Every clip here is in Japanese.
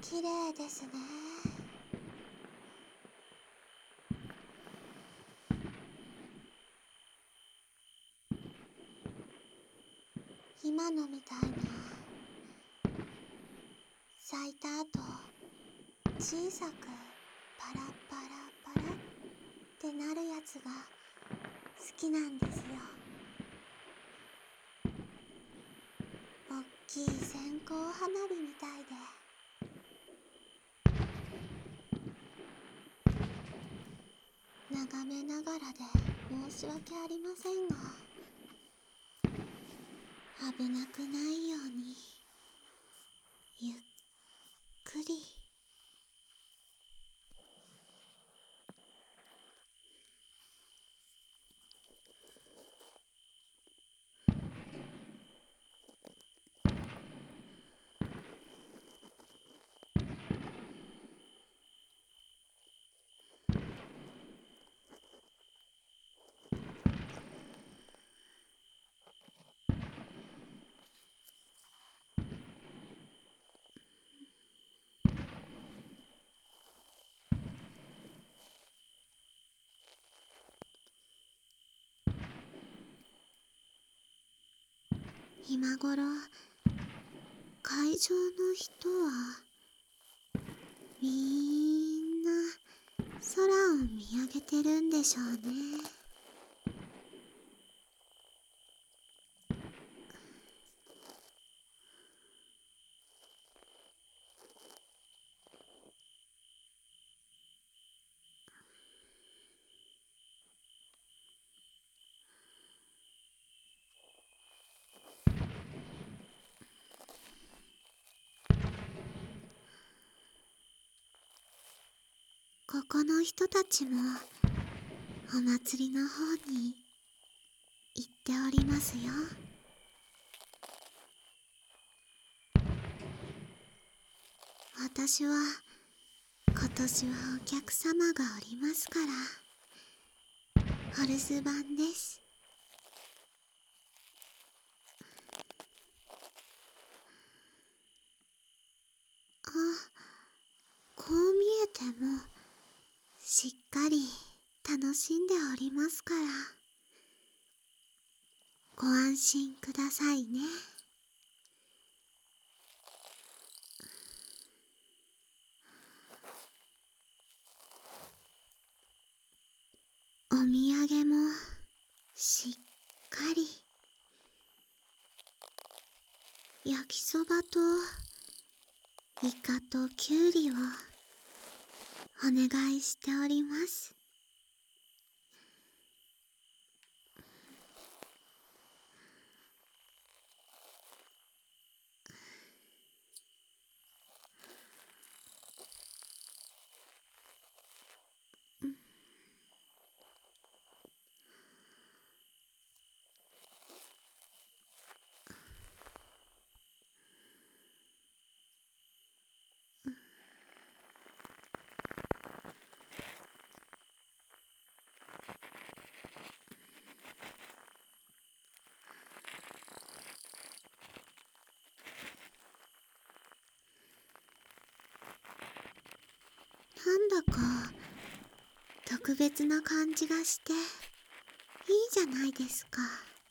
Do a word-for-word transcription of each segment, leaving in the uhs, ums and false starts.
綺麗ですね。今のみたいな咲いた後小さくパラパラパラってなるやつが好きなんですよ。おっきい線香花火みたいで。眺めながらで申し訳ありませんが、危なくないようにゆっくり。今頃会場の人はみんな空を見上げてるんでしょうね。ここの人たちもお祭りの方に行っておりますよ。私は今年はお客様がおりますからお留守番です。あ、こう見えてもしっかり楽しんでおりますからご安心くださいね。お土産もしっかり、焼きそばとイカとキュウリをお願いしております。なんだか特別な感じがしていいじゃないですか。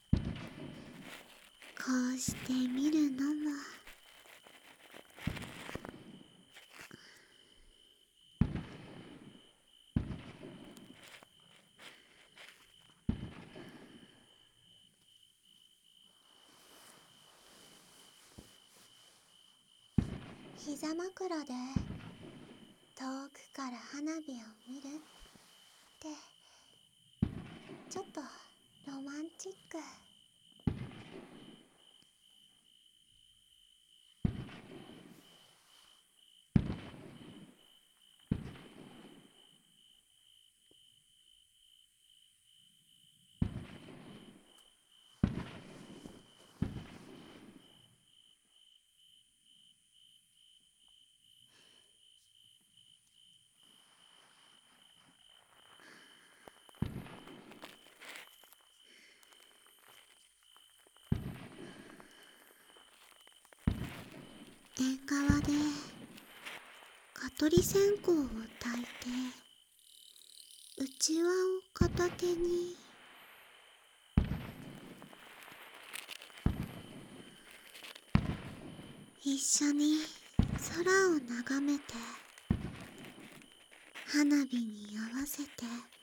こうして見るのも。膝枕で遠くから花火を見るってちょっとロマンチック。縁側でり線香を焚いて、うちわを片手に一緒に空を眺めて、花火に合わせて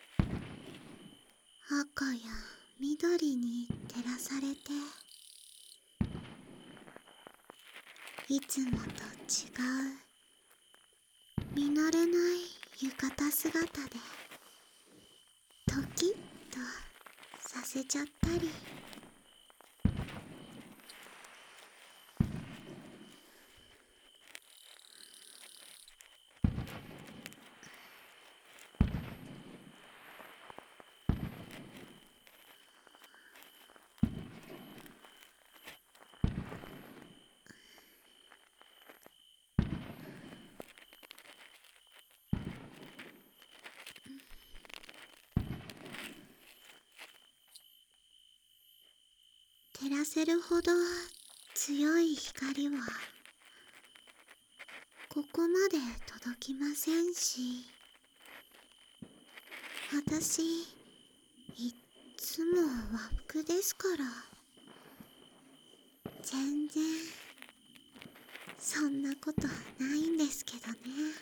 赤や緑に照らされて、いつもと違う見慣れない浴衣姿でドキッとさせちゃったり、照らせるほど強い光はここまで届きませんし、私いっつも和服ですから、全然そんなことないんですけどね。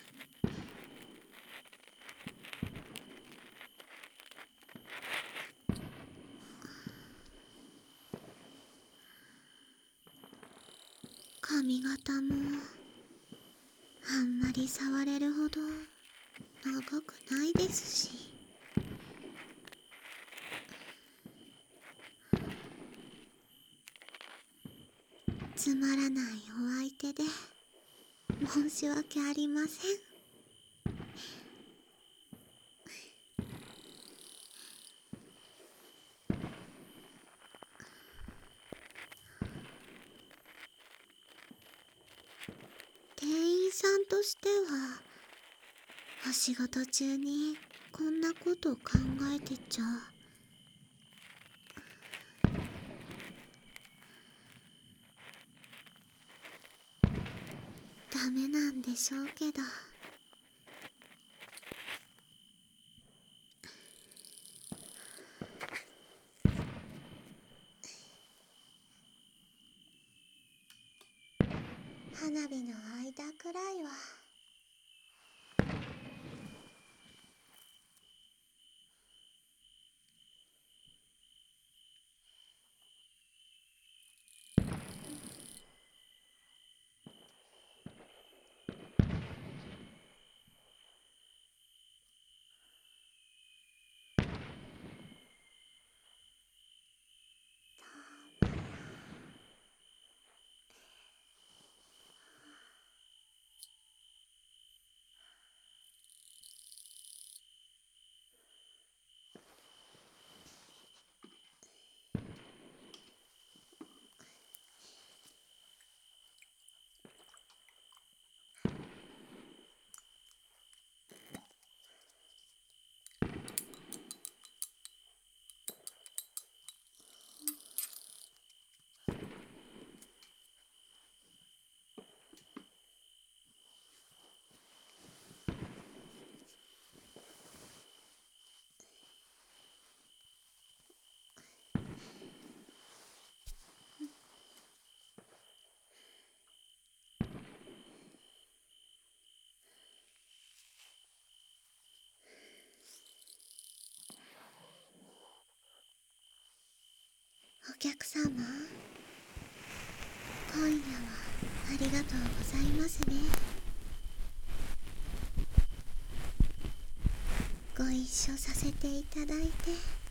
髪型もあんまり触れるほど長くないですし、つまらないお相手で申し訳ありません。店員さんとしてはお仕事中にこんなこと考えてちゃダメなんでしょうけど、花火の間くらいはお客様、今夜はありがとうございますね。ご一緒させていただいて。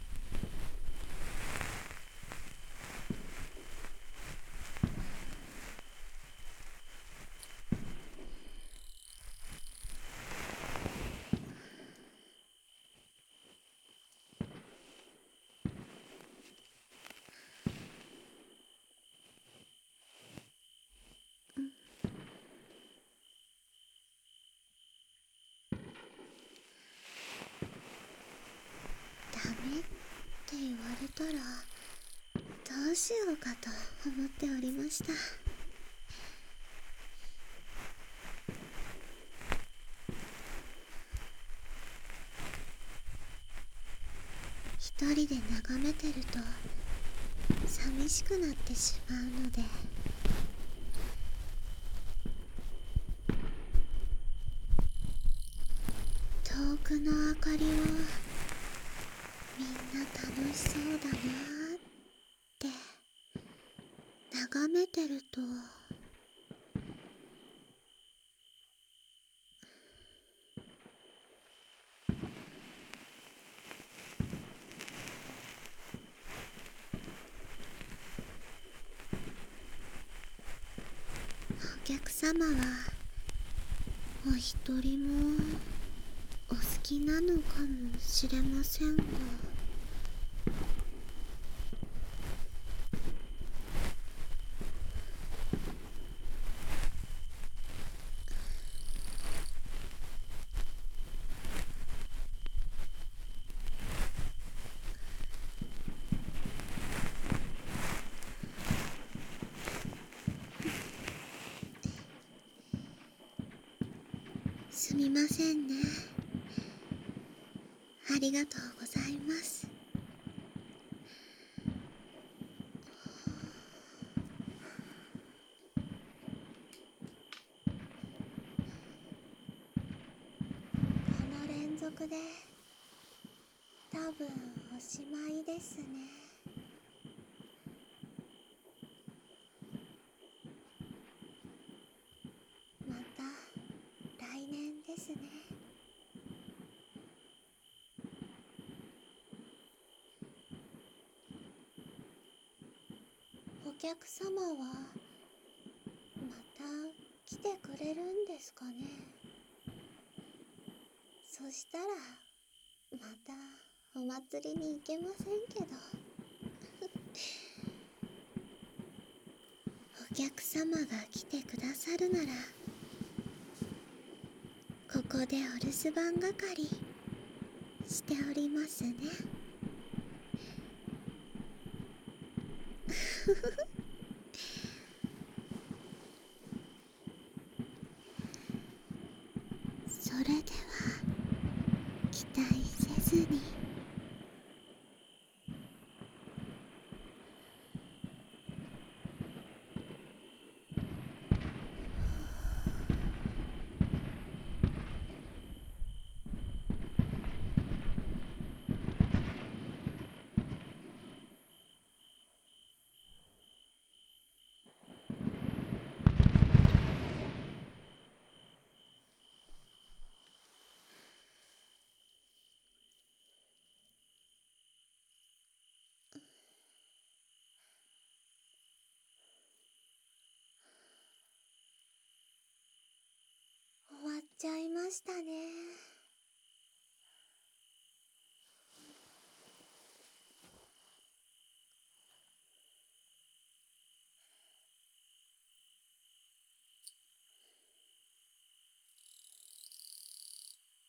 ダメって言われたらどうしようかと思っておりました。 眺めてると寂しくなってしまうので、遠くの明かりをみんな楽しそうだなーって眺めてると、お客様はお一人もお好きなのかもしれませんが、すみませんね。ありがとうございます。この連続で多分おしまいですね。また来年ですね。お客様はまた来てくれるんですかね。そしたらまたお祭りに行けませんけどお客様が来てくださるなら、ここでお留守番係しておりますね。それでは期待せずに。終わっちゃいましたね。